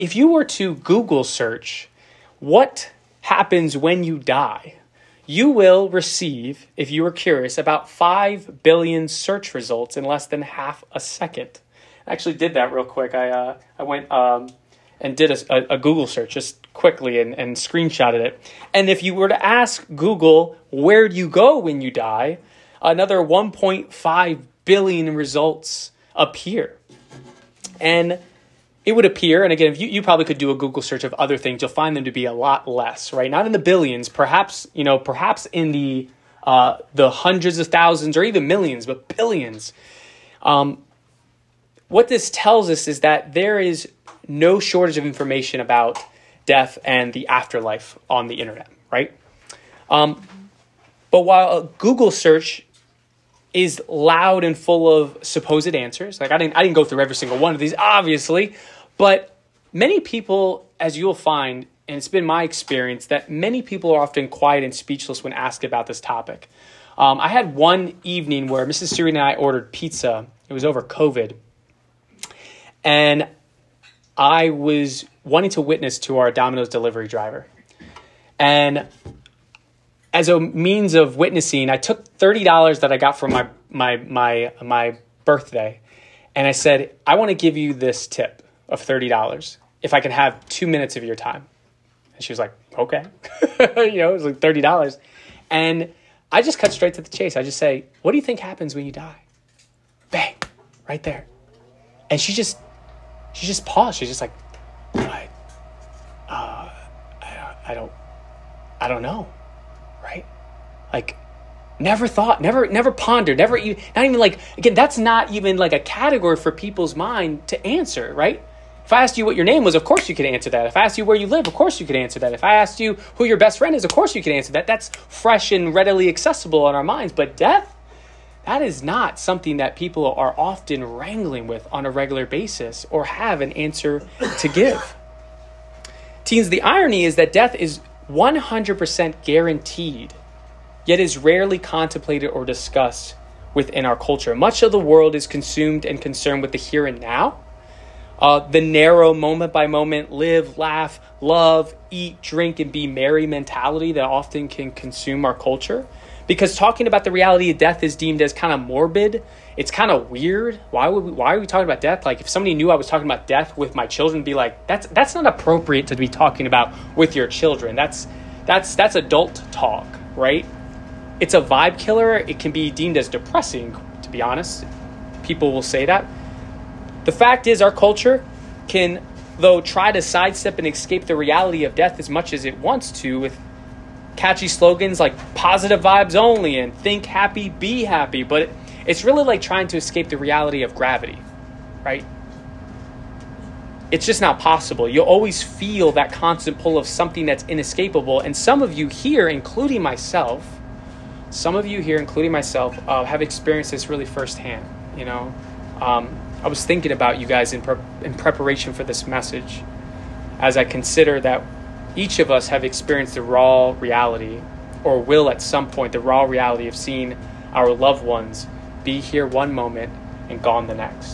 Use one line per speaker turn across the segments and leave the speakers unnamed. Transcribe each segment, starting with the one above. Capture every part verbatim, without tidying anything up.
if you were to Google search what happens when you die, you will receive, if you are curious, about five billion search results in less than half a second. I actually did that real quick. I uh, I went um, and did a, a Google search just quickly and, and screenshotted it. And if you were to ask Google, where do you go when you die, another one point five billion results appear. And it would appear, and again, if you, you probably could do a Google search of other things, you'll find them to be a lot less, right? Not in the billions, perhaps, you know, perhaps in the uh, the hundreds of thousands or even millions, but billions. Um, what this tells us is that there is no shortage of information about death and the afterlife on the internet, right? Um, but while a Google search is loud and full of supposed answers. Like I didn't I didn't go through every single one of these, obviously, but many people, as you'll find, and it's been my experience, that many people are often quiet and speechless when asked about this topic. Um, I had one evening where Missus Siri and I ordered pizza. It was over COVID. And I was wanting to witness to our Domino's delivery driver. And as a means of witnessing, I took thirty dollars that I got from my my my my birthday, and I said, I want to give you this tip of thirty dollars if I can have two minutes of your time. And she was like, okay. you know, it was like thirty dollars. And I just cut straight to the chase. I just say, what do you think happens when you die? Bang, right there. And she just, she just paused. She's just like, I, uh, I, I don't, I don't know. Right? Like, never thought, never, never pondered, never even, not even like, again, that's not even like a category for people's mind to answer, right? If I asked you what your name was, of course you could answer that. If I asked you where you live, of course you could answer that. If I asked you who your best friend is, of course you could answer that. That's fresh and readily accessible in our minds. But death, that is not something that people are often wrangling with on a regular basis or have an answer to give. Teens, the irony is that death is one hundred percent guaranteed, yet is rarely contemplated or discussed within our culture. Much of the world is consumed and concerned with the here and now, uh, the narrow moment by moment, live, laugh, love, eat, drink, and be merry mentality that often can consume our culture. Because talking about the reality of death is deemed as kind of morbid. It's kind of weird. Why would we, why are we talking about death? Like if somebody knew I was talking about death with my children, be like, that's that's not appropriate to be talking about with your children. That's that's that's adult talk, right? It's a vibe killer. It can be deemed as depressing, to be honest. People will say that. The fact is our culture can, though, try to sidestep and escape the reality of death as much as it wants to with catchy slogans like positive vibes only and think happy, be happy. But it, it's really like trying to escape the reality of gravity, right? It's just not possible. You'll always feel that constant pull of something that's inescapable. And some of you here, including myself, some of you here, including myself, uh, have experienced this really firsthand. You know, um, I was thinking about you guys in, pre- in preparation for this message as I consider that each of us have experienced the raw reality, or will at some point, the raw reality of seeing our loved ones be here one moment and gone the next.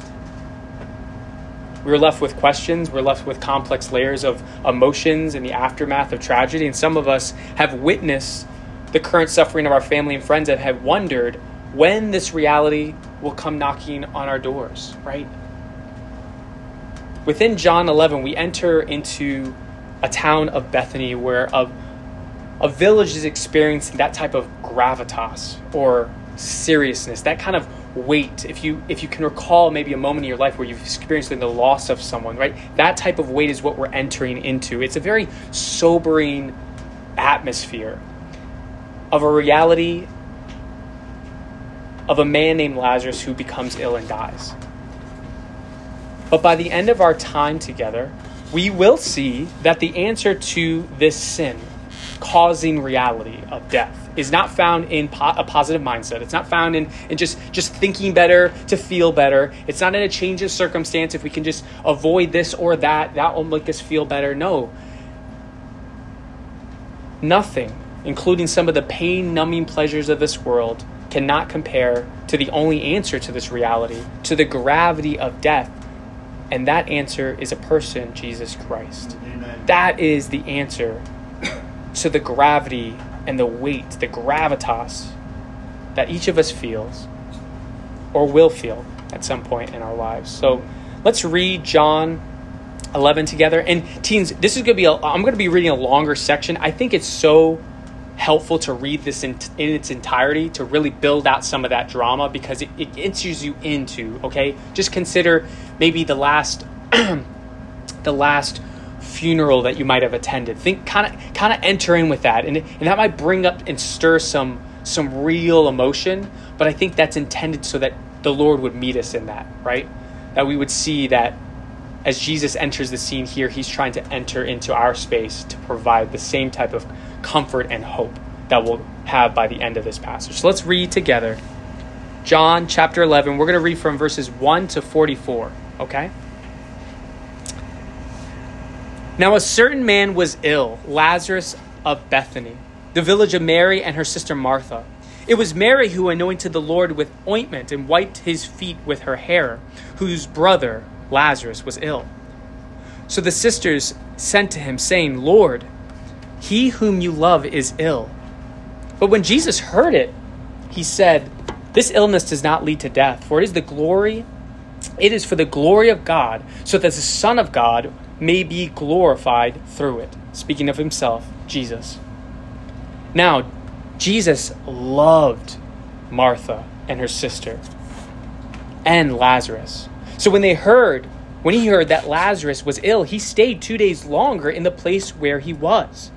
We're left with questions. We're left with complex layers of emotions in the aftermath of tragedy. And some of us have witnessed the current suffering of our family and friends that have wondered when this reality will come knocking on our doors, right? Within John eleven, we enter into a town of Bethany where a, a village is experiencing that type of gravitas or seriousness, that kind of weight. If you if you can recall maybe a moment in your life where you've experienced the loss of someone, right? That type of weight is what we're entering into. It's a very sobering atmosphere of a reality of a man named Lazarus who becomes ill and dies. But by the end of our time together, we will see that the answer to this sin causing reality of death is not found in po- a positive mindset. It's not found in, in just, just thinking better to feel better. It's not in a change of circumstance. If we can just avoid this or that, that will make us feel better. No. Nothing, including some of the pain-numbing pleasures of this world, cannot compare to the only answer to this reality, to the gravity of death, And that answer is a person, Jesus Christ.
Amen.
That is the answer to the gravity and the weight, the gravitas that each of us feels or will feel at some point in our lives. So let's read John eleven together. And teens, this is going to be, a, I'm going to be reading a longer section. I think it's so helpful to read this in, in its entirety to really build out some of that drama, because it, it enters you into, okay? Just consider maybe the last, the last funeral that you might have attended. Think kind of, kind of enter in with that. And, and that might bring up and stir some, some real emotion, but I think that's intended so that the Lord would meet us in that, right? That we would see that as Jesus enters the scene here, he's trying to enter into our space to provide the same type of comfort and hope that we'll have by the end of this passage. So let's read together John chapter eleven. We're going to read from verses one to forty-four, okay? Now a certain man was ill, Lazarus of Bethany, the village of Mary and her sister Martha. It was Mary who anointed the Lord with ointment and wiped his feet with her hair, whose brother Lazarus was ill. So the sisters sent to him, saying, Lord, he whom you love is ill. But when Jesus heard it, he said, this illness does not lead to death, for it is the glory, it is for the glory of God, so that the Son of God may be glorified through it. Speaking of himself, Jesus. Now, Jesus loved Martha and her sister and Lazarus. So when they heard, when he heard that Lazarus was ill, he stayed two days longer in the place where he was.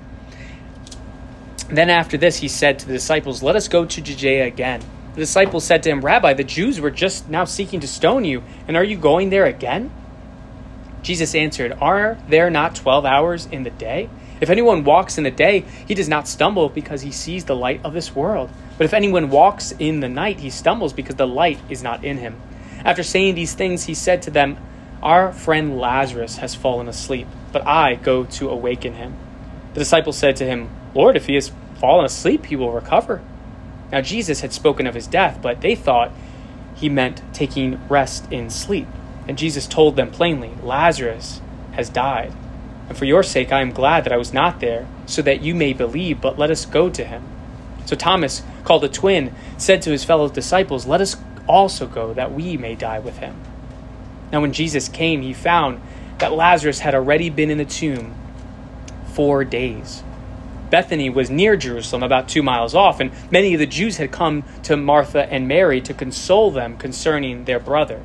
Then after this, he said to the disciples, let us go to Judea again. The disciples said to him, Rabbi, the Jews were just now seeking to stone you, and are you going there again? Jesus answered, are there not twelve hours in the day? If anyone walks in the day, he does not stumble because he sees the light of this world. But if anyone walks in the night, he stumbles because the light is not in him. After saying these things, he said to them, our friend Lazarus has fallen asleep, but I go to awaken him. The disciples said to him, Lord, if he has fallen asleep, he will recover. Now Jesus had spoken of his death, but they thought he meant taking rest in sleep. And Jesus told them plainly, Lazarus has died. And for your sake I am glad that I was not there, so that you may believe, but let us go to him. So Thomas, called the twin, said to his fellow disciples, let us also go, that we may die with him. Now when Jesus came, he found that Lazarus had already been in the tomb four days. Bethany was near Jerusalem, about two miles off, and many of the Jews had come to Martha and Mary to console them concerning their brother.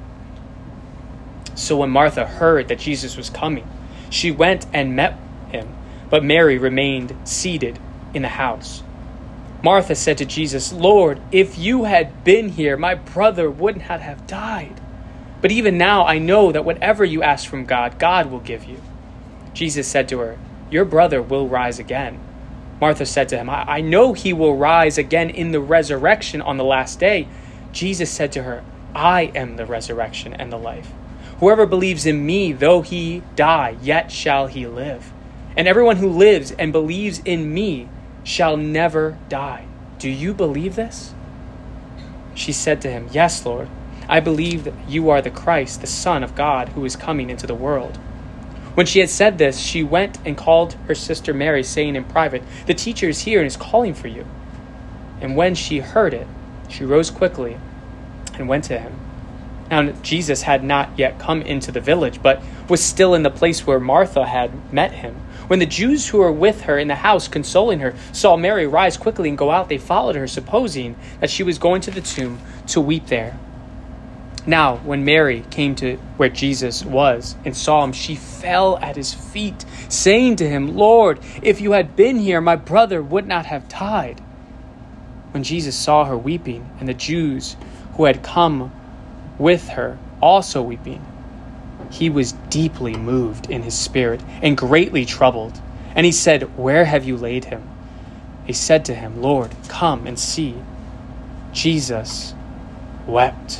So when Martha heard that Jesus was coming, she went and met him, but Mary remained seated in the house. Martha said to Jesus, Lord, if you had been here, my brother would not have died. But even now I know that whatever you ask from God, God will give you. Jesus said to her, your brother will rise again. Martha said to him, I, I know he will rise again in the resurrection on the last day. Jesus said to her, I am the resurrection and the life. Whoever believes in me, though he die, yet shall he live. And everyone who lives and believes in me shall never die. Do you believe this? She said to him, yes, Lord. I believe that you are the Christ, the Son of God, who is coming into the world. When she had said this, she went and called her sister Mary, saying in private, the teacher is here and is calling for you. And when she heard it, she rose quickly and went to him. Now Jesus had not yet come into the village, but was still in the place where Martha had met him. When the Jews who were with her in the house, consoling her, saw Mary rise quickly and go out, they followed her, supposing that she was going to the tomb to weep there. Now, when Mary came to where Jesus was and saw him, she fell at his feet, saying to him, Lord, if you had been here, my brother would not have died. When Jesus saw her weeping, and the Jews who had come with her also weeping, he was deeply moved in his spirit and greatly troubled. And he said, where have you laid him? They said to him, Lord, come and see. Jesus wept.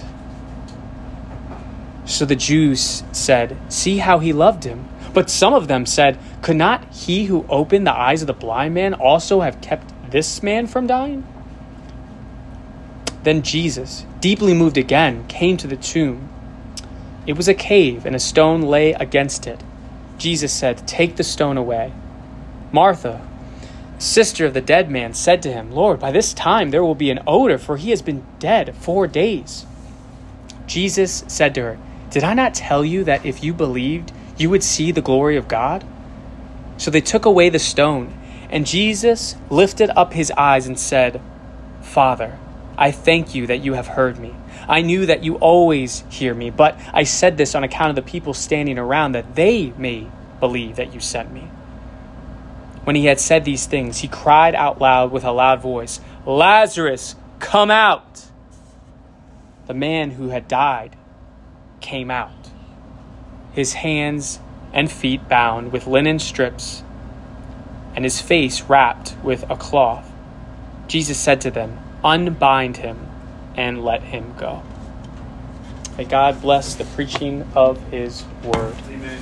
So the Jews said, see how he loved him. But some of them said, could not he who opened the eyes of the blind man also have kept this man from dying? Then Jesus, deeply moved again, came to the tomb. It was a cave, and a stone lay against it. Jesus said, "Take the stone away." Martha, sister of the dead man, said to him, "Lord, by this time there will be an odor, for he has been dead four days." Jesus said to her, "Did I not tell you that if you believed, you would see the glory of God?" So they took away the stone, and Jesus lifted up his eyes and said, "Father, I thank you that you have heard me. I knew that you always hear me, but I said this on account of the people standing around, that they may believe that you sent me." When he had said these things, he cried out loud with a loud voice, "Lazarus, come out!" The man who had died came out, his hands and feet bound with linen strips, and his face wrapped with a cloth. Jesus said to them, "Unbind him and let him go." May God bless the preaching of his word.
Amen.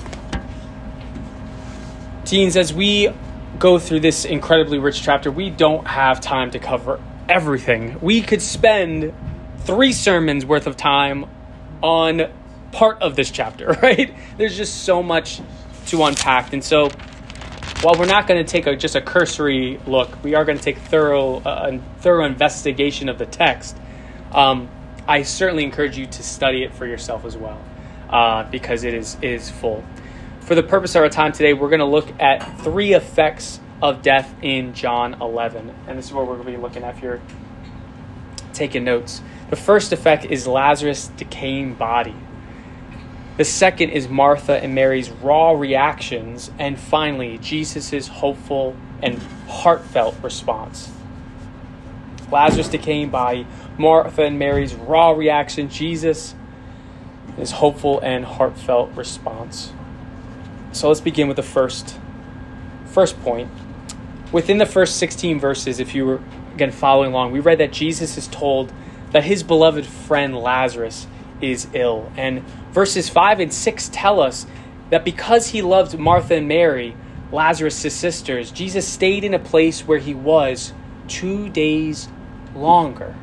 Teens, as we go through this incredibly rich chapter, we don't have time to cover everything. We could spend three sermons worth of time on part of this chapter, right? There's just so much to unpack. And so while we're not going to take a, just a cursory look, we are going to take thorough, uh, a thorough investigation of the text. Um, I certainly encourage you to study it for yourself as well, uh, because it is, it is full. For the purpose of our time today, we're going to look at three effects of death in John eleven. And this is what we're going to be looking at if you're taking notes. The first effect is Lazarus' decaying body. The second is Martha and Mary's raw reactions. And finally, Jesus' hopeful and heartfelt response. Lazarus' decaying body, Martha and Mary's raw reaction, Jesus' his hopeful and heartfelt response. So let's begin with the first, first point. Within the first sixteen verses, if you were, again, following along, we read that Jesus is told that his beloved friend Lazarus is ill. And verses five and six tell us that because he loved Martha and Mary, Lazarus' sisters, Jesus stayed in a place where he was two days longer.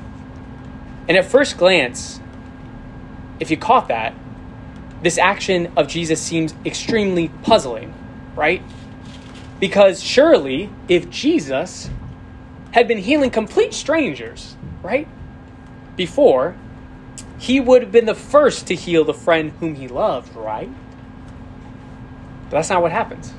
And at first glance, if you caught that, this action of Jesus seems extremely puzzling, right? Because surely, if Jesus had been healing complete strangers, right, before, he would have been the first to heal the friend whom he loved, right? But that's not what happens.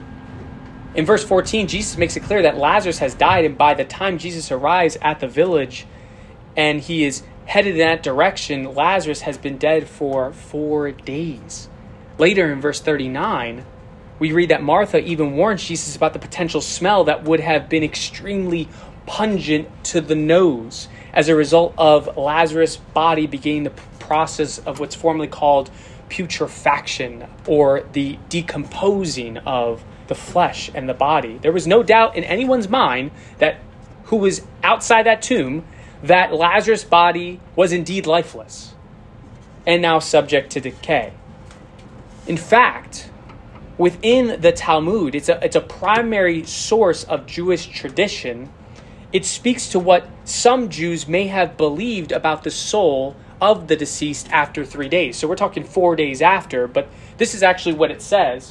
In verse fourteen, Jesus makes it clear that Lazarus has died, and by the time Jesus arrives at the village and he is headed in that direction, Lazarus has been dead for four days. Later in verse thirty-nine, we read that Martha even warns Jesus about the potential smell that would have been extremely pungent to the nose as a result of Lazarus' body beginning the process of what's formerly called putrefaction, or the decomposing of the flesh and the body. There was no doubt in anyone's mind that who was outside that tomb that Lazarus' body was indeed lifeless and now subject to decay. In fact, within the Talmud, it's a, it's a primary source of Jewish tradition. It speaks to what some Jews may have believed about the soul of the deceased after three days. So we're talking four days after, but this is actually what it says.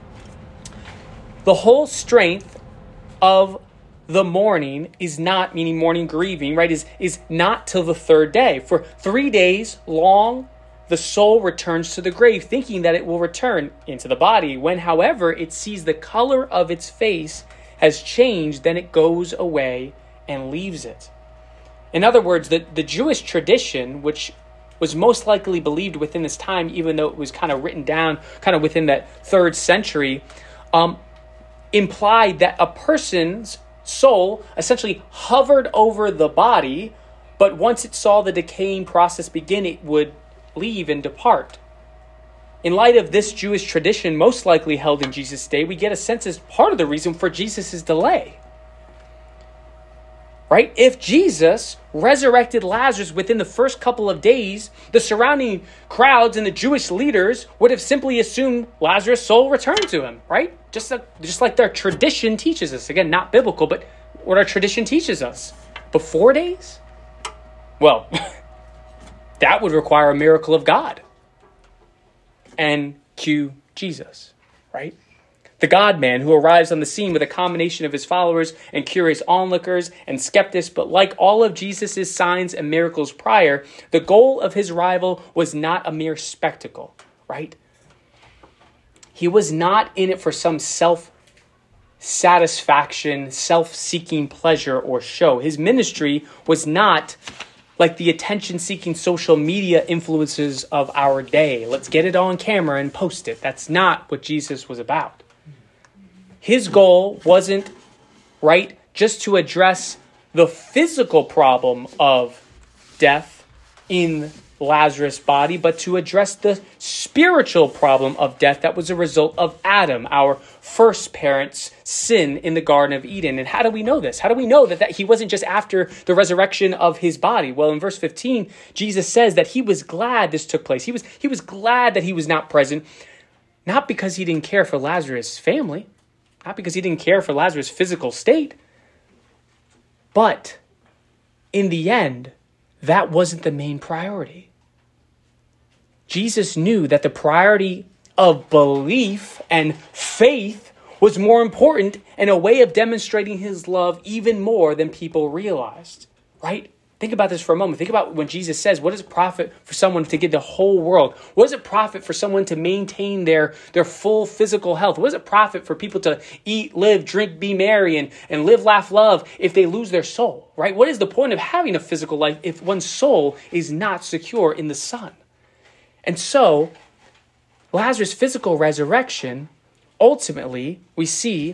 The whole strength of the mourning is not, meaning mourning, grieving, right, is, is not till the third day. For three days long, the soul returns to the grave, thinking that it will return into the body. When, however, it sees the color of its face has changed, then it goes away and leaves it. In other words, the, the Jewish tradition, which was most likely believed within this time, even though it was kind of written down kind of within that third century, um, implied that a person's soul essentially hovered over the body, but once it saw the decaying process begin, it would leave and depart. In light of this Jewish tradition, most likely held in Jesus' day, we get a sense as part of the reason for Jesus' delay. Right? If Jesus resurrected Lazarus within the first couple of days, the surrounding crowds and the Jewish leaders would have simply assumed Lazarus' soul returned to him, right? Just like, just like their tradition teaches us. Again, not biblical, but what our tradition teaches us. But four days? Well, that would require a miracle of God, and cue Jesus, right? The God-man who arrives on the scene with a combination of his followers and curious onlookers and skeptics, but like all of Jesus' signs and miracles prior, the goal of his arrival was not a mere spectacle, right? He was not in it for some self-satisfaction, self-seeking pleasure or show. His ministry was not like the attention-seeking social media influences of our day. Let's get it on camera and post it. That's not what Jesus was about. His goal wasn't, right, just to address the physical problem of death in Lazarus' body, but to address the spiritual problem of death that was a result of Adam, our first parent's sin in the Garden of Eden. And how do we know this? How do we know that, that he wasn't just after the resurrection of his body? Well, in verse fifteen, Jesus says that he was glad this took place. He was, he was glad that he was not present, not because he didn't care for Lazarus' family, not because he didn't care for Lazarus' physical state, but in the end, that wasn't the main priority. Jesus knew that the priority of belief and faith was more important and a way of demonstrating his love even more than people realized, right? Think about this for a moment. Think about when Jesus says, what does it profit for someone to give the whole world? What does it profit for someone to maintain their, their full physical health? What does it profit for people to eat, live, drink, be merry, and, and live, laugh, love if they lose their soul, right? What is the point of having a physical life if one's soul is not secure in the Son? And so, Lazarus' physical resurrection, ultimately, we see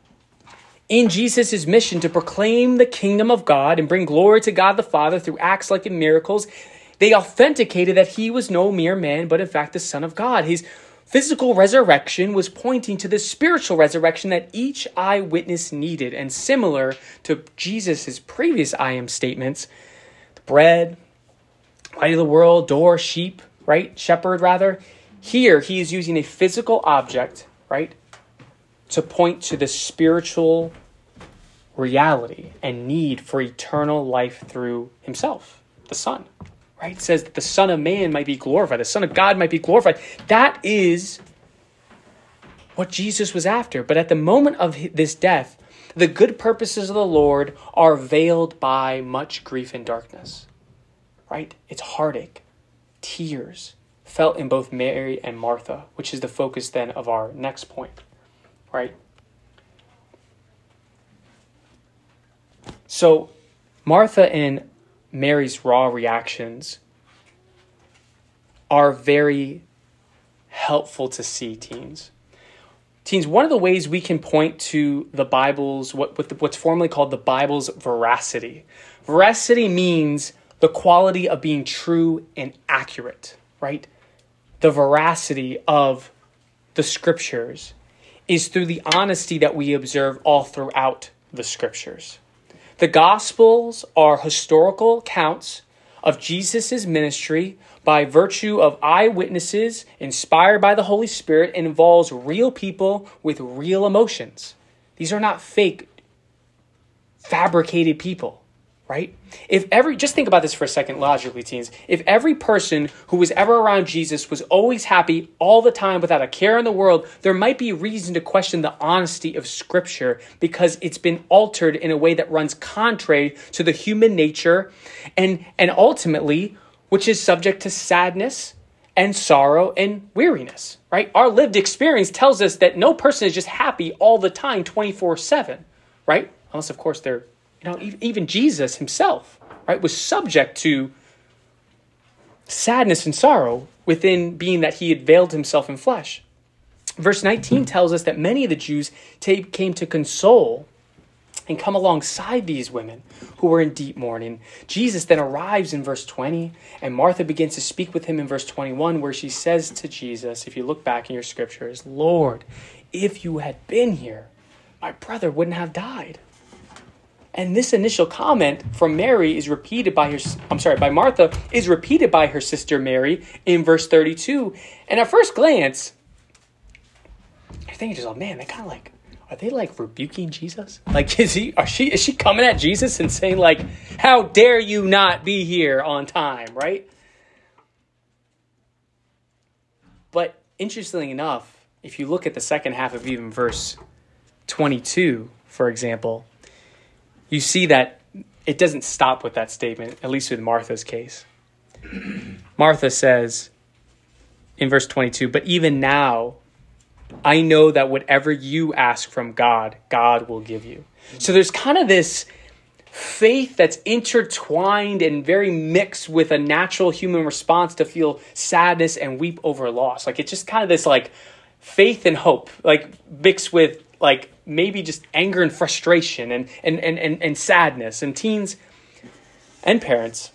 in Jesus' mission to proclaim the kingdom of God and bring glory to God the Father through acts like in miracles, they authenticated that he was no mere man, but in fact the Son of God. His physical resurrection was pointing to the spiritual resurrection that each eyewitness needed. And similar to Jesus' previous I am statements, the bread, light of the world, door, sheep, right? Shepherd, rather. Here, he is using a physical object, right, to point to the spiritual reality and need for eternal life through himself, the Son, right? It says that the Son of Man might be glorified, the Son of God might be glorified. That is what Jesus was after. But at the moment of this death, the good purposes of the Lord are veiled by much grief and darkness, right? It's heartache, tears felt in both Mary and Martha, which is the focus then of our next point. Right? So Martha and Mary's raw reactions are very helpful to see, teens. Teens, one of the ways we can point to the Bible's, what, what the, what's formerly called the Bible's veracity. Veracity means the quality of being true and accurate, right? The veracity of the scriptures is through the honesty that we observe all throughout the scriptures. The Gospels are historical accounts of Jesus' ministry by virtue of eyewitnesses inspired by the Holy Spirit and involves real people with real emotions. These are not fake, fabricated people, right? If every, just think about this for a second logically, teens. If every person who was ever around Jesus was always happy all the time without a care in the world, there might be reason to question the honesty of Scripture because it's been altered in a way that runs contrary to the human nature and, and ultimately, which is subject to sadness and sorrow and weariness, right? Our lived experience tells us that no person is just happy all the time, twenty-four seven, right? Unless, of course, they're You know, even Jesus himself, right, was subject to sadness and sorrow within being that he had veiled himself in flesh. Verse nineteen tells us that many of the Jews t- came to console and come alongside these women who were in deep mourning. Jesus then arrives in verse twenty, and Martha begins to speak with him in verse twenty-one, where she says to Jesus, if you look back in your scriptures, Lord, if you had been here, my brother wouldn't have died. And this initial comment from Mary is repeated by her, I'm sorry, by Martha, is repeated by her sister Mary in verse thirty-two. And at first glance, you're thinking to yourself, man, they kind of like, are they like rebuking Jesus? Like, is he, are she, is she coming at Jesus and saying like, how dare you not be here on time, right? But interestingly enough, if you look at the second half of even verse twenty-two, for example, you see that it doesn't stop with that statement, at least with Martha's case. Martha says in verse twenty-two, "But even now, I know that whatever you ask from God, God will give you." So there's kind of this faith that's intertwined and very mixed with a natural human response to feel sadness and weep over loss. Like it's just kind of this like faith and hope, like mixed with like maybe just anger and frustration and and and and, and sadness. And teens and parents,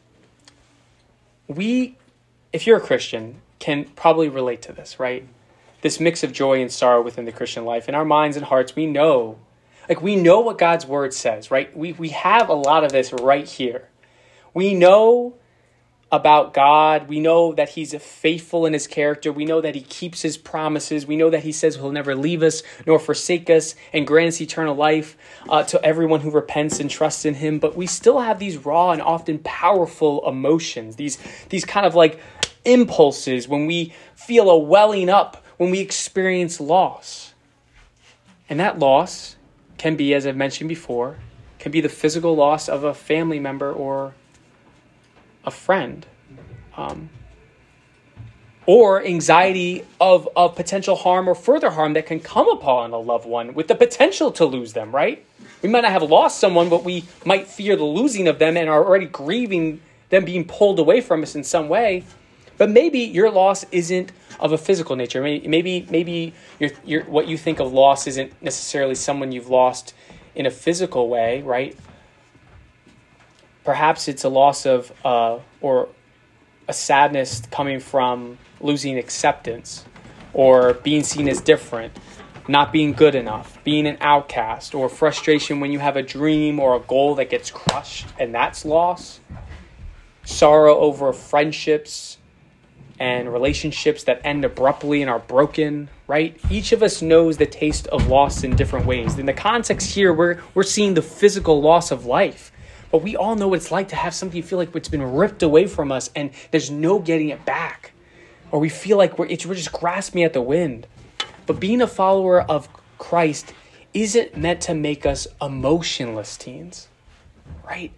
we, if you're a Christian, can probably relate to this, right? This mix of joy and sorrow within the Christian life. In our minds and hearts, we know, like we know what God's word says, right? We we have a lot of this right here. We know about God. We know that he's faithful in his character. We know that he keeps his promises. We know that he says he'll never leave us nor forsake us and grant us eternal life uh, to everyone who repents and trusts in him. But we still have these raw and often powerful emotions, these, these kind of like impulses when we feel a welling up, when we experience loss. And that loss can be, as I've mentioned before, can be the physical loss of a family member or a friend, um, or anxiety of, of potential harm or further harm that can come upon a loved one with the potential to lose them, right? We might not have lost someone, but we might fear the losing of them and are already grieving them being pulled away from us in some way. But maybe your loss isn't of a physical nature. Maybe maybe, maybe your, your, what you think of loss isn't necessarily someone you've lost in a physical way, right? Perhaps it's a loss of, uh, or a sadness coming from losing acceptance or being seen as different, not being good enough, being an outcast, or frustration when you have a dream or a goal that gets crushed, and that's loss. Sorrow over friendships and relationships that end abruptly and are broken, right? Each of us knows the taste of loss in different ways. In the context here, we're, we're seeing the physical loss of life. But we all know what it's like to have something feel like it's been ripped away from us and there's no getting it back. Or we feel like we're, it's, we're just grasping at the wind. But being a follower of Christ isn't meant to make us emotionless, teens. Right?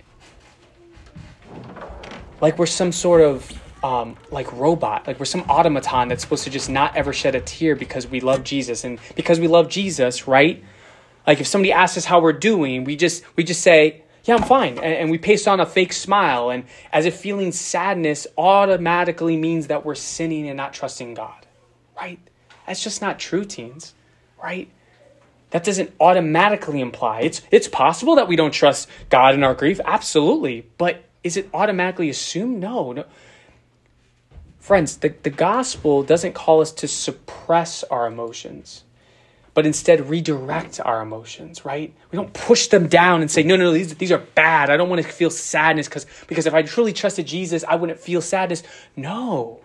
Like we're some sort of um, like robot. Like we're some automaton that's supposed to just not ever shed a tear because we love Jesus. And because we love Jesus, right? Like if somebody asks us how we're doing, we just we just say, yeah, I'm fine. And, and we paste on a fake smile. And as if feeling sadness automatically means that we're sinning and not trusting God, right? That's just not true, teens, right? That doesn't automatically imply. It's, it's possible that we don't trust God in our grief. Absolutely. But is it automatically assumed? No. no. Friends, the, the gospel doesn't call us to suppress our emotions, but instead redirect our emotions, right? We don't push them down and say, no, no, no, these, these are bad. I don't want to feel sadness because because if I truly trusted Jesus, I wouldn't feel sadness. No.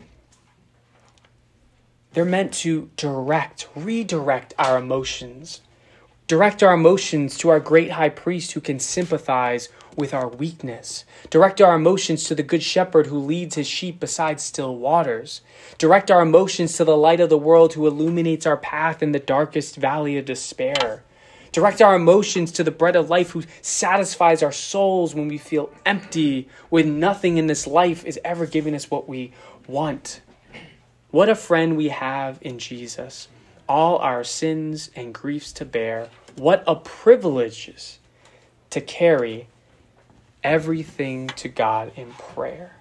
They're meant to direct, redirect our emotions. Direct our emotions to our great high priest who can sympathize with our weakness. Direct our emotions to the good shepherd who leads his sheep beside still waters. Direct our emotions to the light of the world who illuminates our path in the darkest valley of despair. Direct our emotions to the bread of life who satisfies our souls when we feel empty, when nothing in this life is ever giving us what we want. What a friend we have in Jesus. All our sins and griefs to bear. What a privilege to carry everything to God in prayer.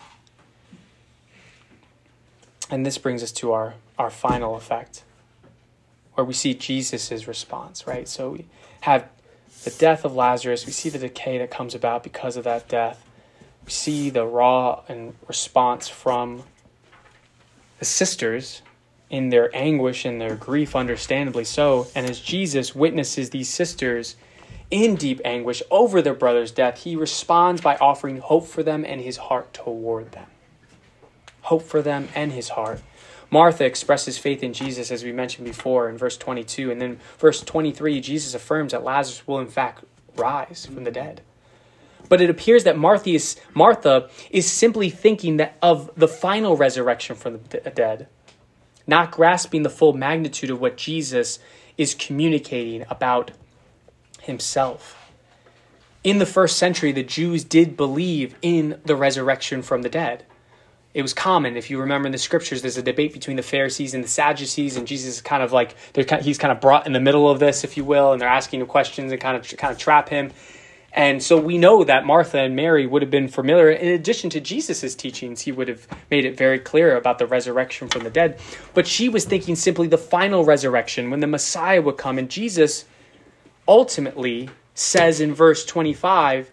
And this brings us to our, our final effect, where we see Jesus' response, right? So we have the death of Lazarus. We see the decay that comes about because of that death. We see the raw and response from the sisters in their anguish and their grief, understandably so. And as Jesus witnesses these sisters in deep anguish over their brother's death, he responds by offering hope for them and his heart toward them. Hope for them and his heart. Martha expresses faith in Jesus, as we mentioned before, in verse twenty-two. And then verse twenty-three, Jesus affirms that Lazarus will in fact rise from the dead. But it appears that Martha is, Martha is simply thinking that of the final resurrection from the dead, not grasping the full magnitude of what Jesus is communicating about himself. In the first century, the Jews did believe in the resurrection from the dead. It was common. If you remember in the scriptures, there's a debate between the Pharisees and the Sadducees, and Jesus is kind of like, they're kind of, he's kind of brought in the middle of this, if you will, and they're asking him questions and kind of kind of trap him. And so we know that Martha and Mary would have been familiar. In addition to Jesus' teachings, he would have made it very clear about the resurrection from the dead. But she was thinking simply the final resurrection, when the Messiah would come. And Jesus ultimately says in verse twenty-five,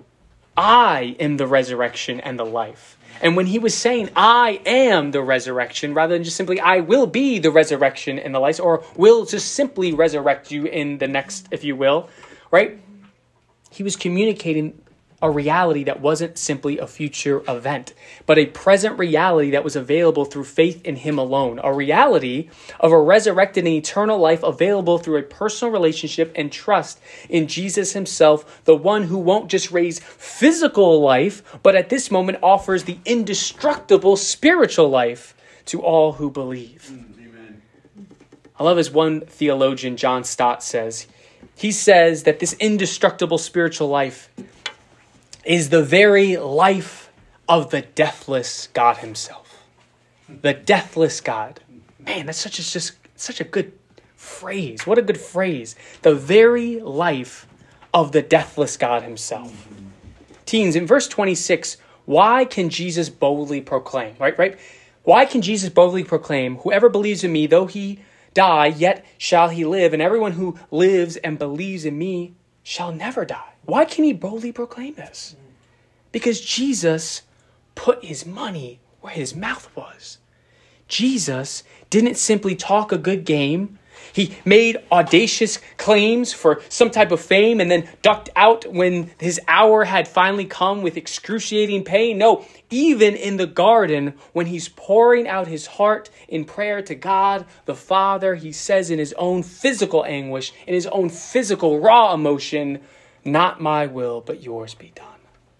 I am the resurrection and the life. And when he was saying, I am the resurrection, rather than just simply, I will be the resurrection and the life, or will just simply resurrect you in the next, if you will, right? He was communicating a reality that wasn't simply a future event, but a present reality that was available through faith in him alone. A reality of a resurrected and eternal life available through a personal relationship and trust in Jesus himself, the one who won't just raise physical life, but at this moment offers the indestructible spiritual life to all who believe. Amen. I love as one theologian, John Stott, says. He says that this indestructible spiritual life is the very life of the deathless God himself. The deathless God. Man, that's such a, just such a good phrase. What a good phrase. The very life of the deathless God himself. Teens, in verse twenty-six, why can Jesus boldly proclaim, right, right? Why can Jesus boldly proclaim, whoever believes in me, though he die, yet shall he live, and everyone who lives and believes in me shall never die? Why can he boldly proclaim this? Because Jesus put his money where his mouth was. Jesus didn't simply talk a good game. He made audacious claims for some type of fame and then ducked out when his hour had finally come with excruciating pain. No, even in the garden, when he's pouring out his heart in prayer to God the Father, he says in his own physical anguish, in his own physical raw emotion, not my will, but yours be done.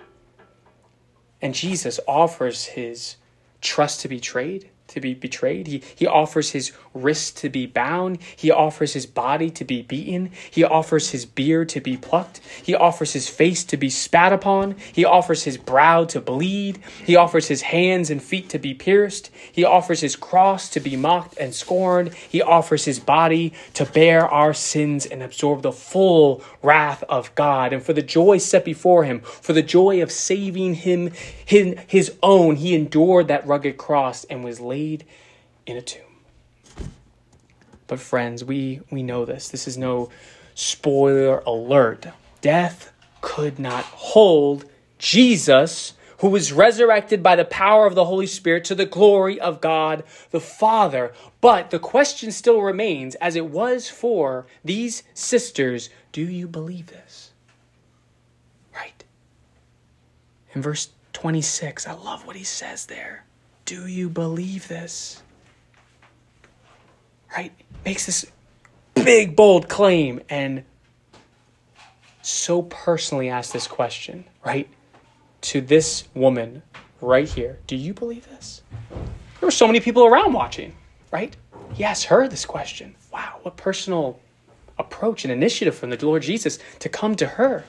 And Jesus offers his trust to be betrayed, to be betrayed. He, he offers his wrist to be bound. He offers his body to be beaten. He offers his beard to be plucked. He offers his face to be spat upon. He offers his brow to bleed. He offers his hands and feet to be pierced. He offers his cross to be mocked and scorned. He offers his body to bear our sins and absorb the full wrath of God. And for the joy set before him, for the joy of saving him, his, his own, he endured that rugged cross and was laid in a tomb. But friends, we, we know this. This is no spoiler alert. Death could not hold Jesus, who was resurrected by the power of the Holy Spirit to the glory of God the Father. But the question still remains, as it was for these sisters, do you believe this? Right. In verse twenty-six, I love what he says there. Do you believe this? Right? Makes this big, bold claim and so personally asks this question, right? To this woman right here. Do you believe this? There were so many people around watching, right? He asked her this question. Wow, what personal approach and initiative from the Lord Jesus to come to her.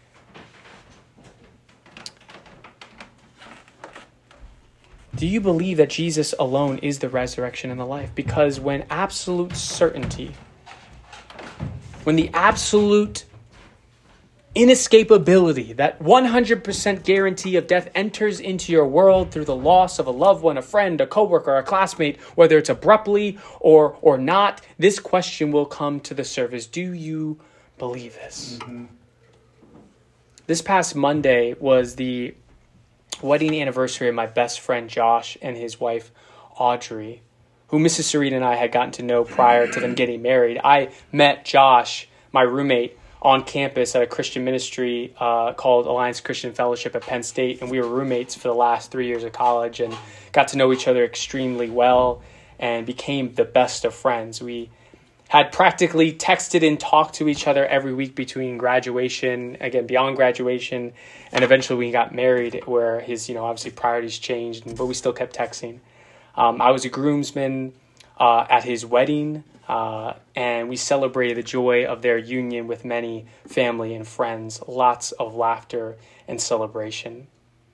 Do you believe that Jesus alone is the resurrection and the life? Because when absolute certainty, when the absolute inescapability, that one hundred percent guarantee of death enters into your world through the loss of a loved one, a friend, a coworker, a classmate, whether it's abruptly or, or not, this question will come to the surface. Do you believe this? Mm-hmm. This past Monday was the wedding anniversary of my best friend Josh and his wife Audrey, who Missus Sarita and I had gotten to know prior to them getting married. I met Josh, my roommate, on campus at a Christian ministry uh, called Alliance Christian Fellowship at Penn State, and we were roommates for the last three years of college and got to know each other extremely well and became the best of friends. We had practically texted and talked to each other every week between graduation, again, beyond graduation, and eventually we got married where his, you know, obviously priorities changed, but we still kept texting. Um, I was a groomsman. uh, at his wedding, uh, and we celebrated the joy of their union with many family and friends. Lots of laughter and celebration.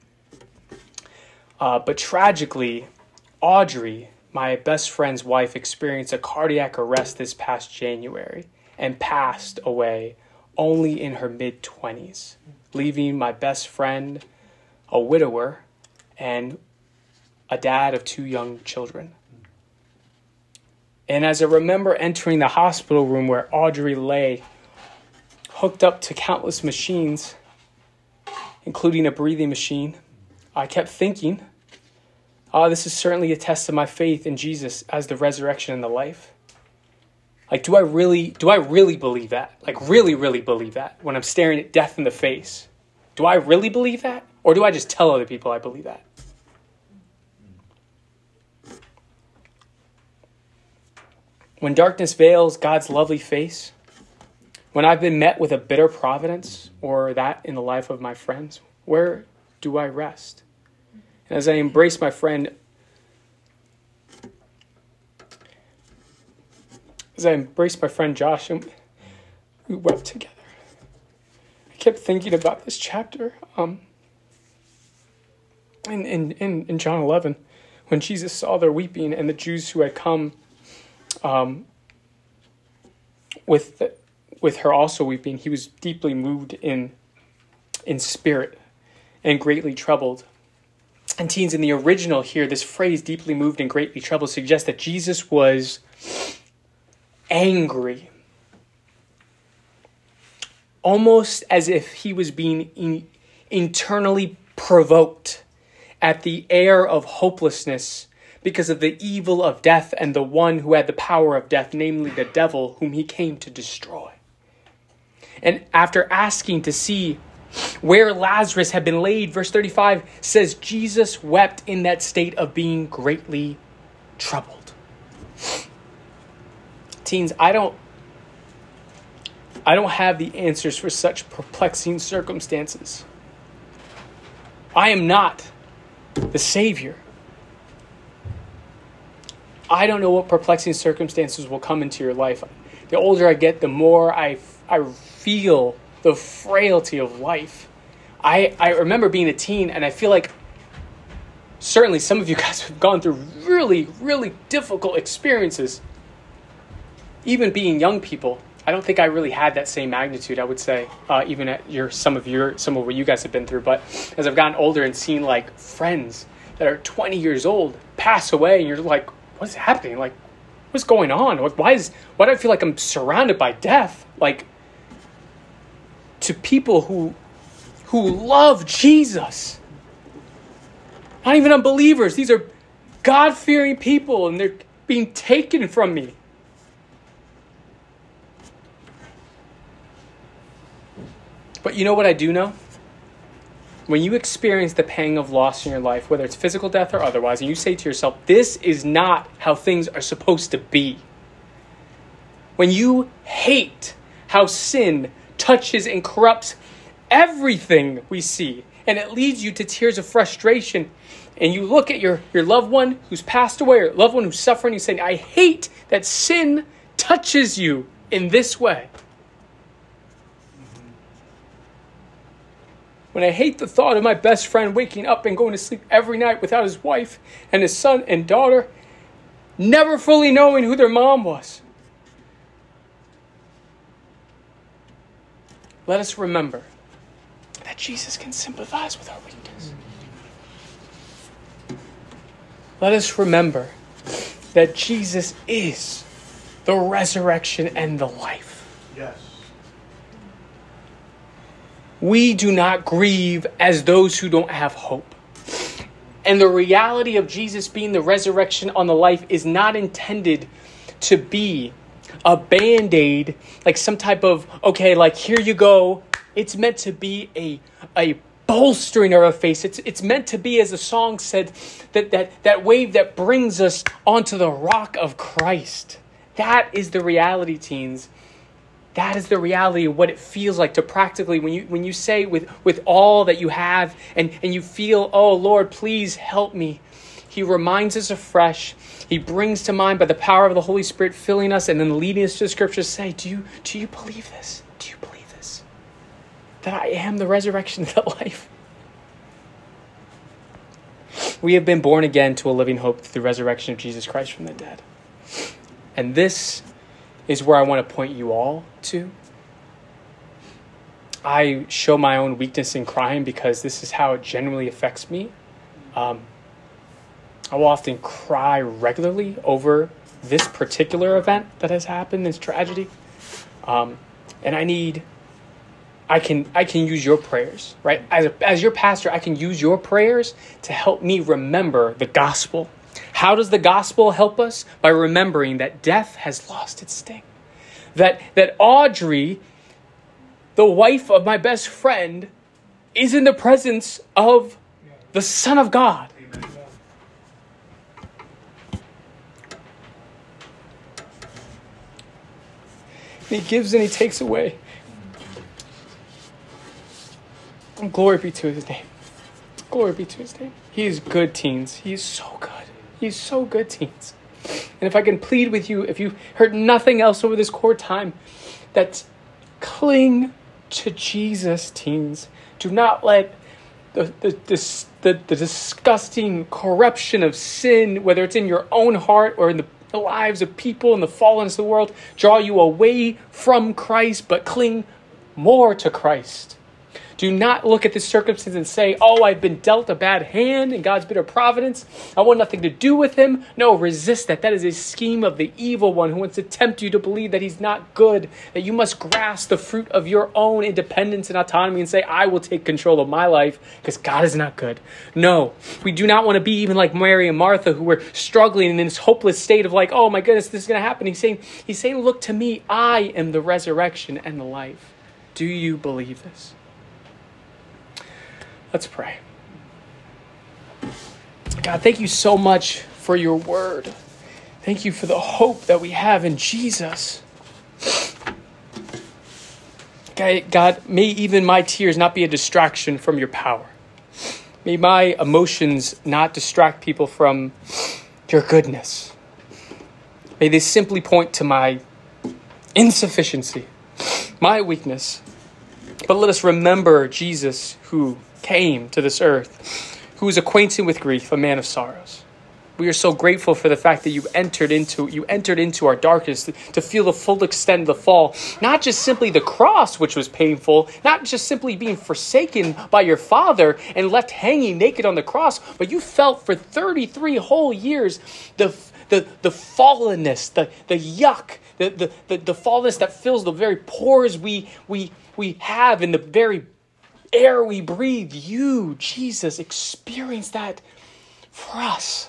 Uh, but tragically, Audrey, my best friend's wife, experienced a cardiac arrest this past January and passed away only in her mid-twenties, leaving my best friend a widower and a dad of two young children. And as I remember entering the hospital room where Audrey lay, hooked up to countless machines, including a breathing machine, I kept thinking, oh, this is certainly a test of my faith in Jesus as the resurrection and the life. Like, do I really, do I really believe that? Like, really, really believe that when I'm staring at death in the face? Do I really believe that? Or do I just tell other people I believe that? When darkness veils God's lovely face, when I've been met with a bitter providence or that in the life of my friends, where do I rest? And as I embrace my friend, as I embrace my friend Josh, and we wept together, I kept thinking about this chapter um, in, in, in, in John eleven, when Jesus saw their weeping and the Jews who had come um, with the, with her also weeping, he was deeply moved in in spirit and greatly troubled. And teens, in the original here, this phrase, deeply moved and greatly troubled, suggests that Jesus was angry. Almost as if he was being in, internally provoked at the air of hopelessness because of the evil of death and the one who had the power of death, namely the devil, whom he came to destroy. And after asking to see where Lazarus had been laid, verse thirty-five says Jesus wept in that state of being greatly troubled. Teens, I don't I don't have the answers for such perplexing circumstances. I am not the Savior. I don't know what perplexing circumstances will come into your life. The older I get, the more I, I feel the frailty of life. I, I remember being a teen, and I feel like certainly some of you guys have gone through really, really difficult experiences. Even being young people, I don't think I really had that same magnitude, I would say, uh, even at your some of your some of what you guys have been through. But as I've gotten older and seen like friends that are twenty years old pass away, and you're like, what's happening? Like, what's going on? Like, why is why do I feel like I'm surrounded by death? Like, to people who who love Jesus, not even unbelievers. These are God-fearing people, and they're being taken from me. But you know what I do know? When you experience the pang of loss in your life, whether it's physical death or otherwise, and you say to yourself, this is not how things are supposed to be. When you hate how sin touches and corrupts everything we see, and it leads you to tears of frustration, and you look at your, your loved one who's passed away, or loved one who's suffering, you say, I hate that sin touches you in this way. When I hate the thought of my best friend waking up and going to sleep every night without his wife and his son and daughter, never fully knowing who their mom was. Let us remember that Jesus can sympathize with our weakness. Let us remember that Jesus is the resurrection and the life.
Yes.
We do not grieve as those who don't have hope. And the reality of Jesus being the resurrection on the life is not intended to be a Band-Aid, like some type of, okay, like here you go. It's meant to be a a bolstering of our faith. It's it's meant to be, as the song said, that that that wave that brings us onto the rock of Christ. That is the reality, teens. That is the reality of what it feels like to practically, when you when you say with, with all that you have and, and you feel, oh, Lord, please help me. He reminds us afresh. He brings to mind by the power of the Holy Spirit filling us and then leading us to the scriptures say, do you, do you believe this? Do you believe this? That I am the resurrection and the life. We have been born again to a living hope through the resurrection of Jesus Christ from the dead. And this is where I want to point you all to. I show my own weakness in crying because this is how it generally affects me. Um, I will often cry regularly over this particular event that has happened, this tragedy. Um, and I need, I can I can use your prayers, right? As, a, as your pastor, I can use your prayers to help me remember the gospel. How does the gospel help us? By remembering that death has lost its sting. That, that Audrey, the wife of my best friend, is in the presence of the Son of God. He gives and he takes away. And glory be to his name. Glory be to his name. He is good, teens. He is so good. He's so good, teens. And if I can plead with you, if you've heard nothing else over this core time, that cling to Jesus, teens. Do not let the the, the, the the disgusting corruption of sin, whether it's in your own heart or in the the lives of people and the fallenness of the world, draw you away from Christ, but cling more to Christ. Do not look at this circumstance and say, oh, I've been dealt a bad hand in God's bitter providence. I want nothing to do with him. No, resist that. That is a scheme of the evil one who wants to tempt you to believe that he's not good, that you must grasp the fruit of your own independence and autonomy and say, I will take control of my life because God is not good. No, we do not want to be even like Mary and Martha who were struggling in this hopeless state of like, oh my goodness, this is going to happen. He's saying, he's saying, look to me. I am the resurrection and the life. Do you believe this? Let's pray. God, thank you so much for your word. Thank you for the hope that we have in Jesus. God, may even my tears not be a distraction from your power. May my emotions not distract people from your goodness. May they simply point to my insufficiency, my weakness. But let us remember Jesus who came to this earth, who is acquainted with grief, a man of sorrows. We are so grateful for the fact that you entered into you entered into our darkness to, to feel the full extent of the fall. Not just simply the cross, which was painful, not just simply being forsaken by your Father and left hanging naked on the cross, but you felt for thirty-three whole years the the the fallenness, the the yuck, the the the, the fallenness that fills the very pores we we we have in the very air we breathe. You, Jesus, experienced that for us.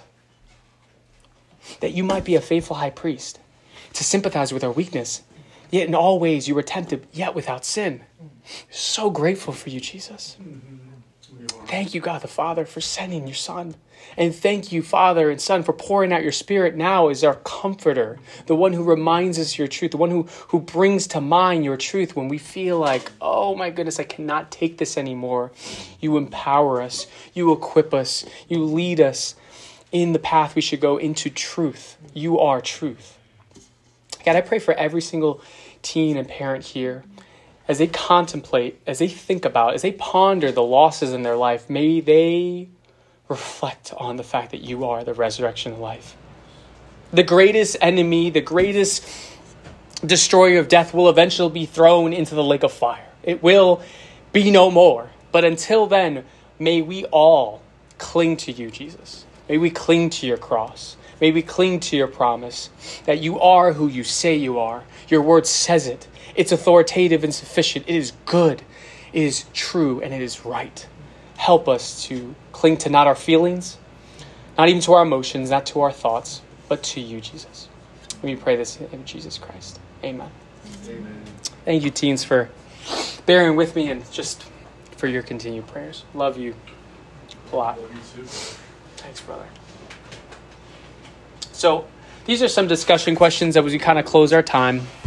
That you might be a faithful high priest, to sympathize with our weakness. Yet in all ways you were tempted, yet without sin. So grateful for you, Jesus. Thank you, God the Father, for sending your Son. And thank you, Father and Son, for pouring out your Spirit now as our comforter, the one who reminds us your truth, the one who, who brings to mind your truth when we feel like, oh my goodness, I cannot take this anymore. You empower us, you equip us, you lead us in the path we should go into truth. You are truth. God, I pray for every single teen and parent here, as they contemplate, as they think about, as they ponder the losses in their life, may they reflect on the fact that you are the resurrection of life. The greatest enemy, the greatest destroyer of death will eventually be thrown into the lake of fire. It will be no more. But until then, may we all cling to you, Jesus. May we cling to your cross. May we cling to your promise that you are who you say you are. Your word says it. It's authoritative and sufficient. It is good. It is true and it is right. Help us to cling to not our feelings, not even to our emotions, not to our thoughts, but to you, Jesus. We pray this in Jesus Christ. Amen. Amen. Thank you, teens, for bearing with me and just for your continued prayers. Love you a lot. Love you too. Thanks, brother. So these are some discussion questions as we kind of close our time.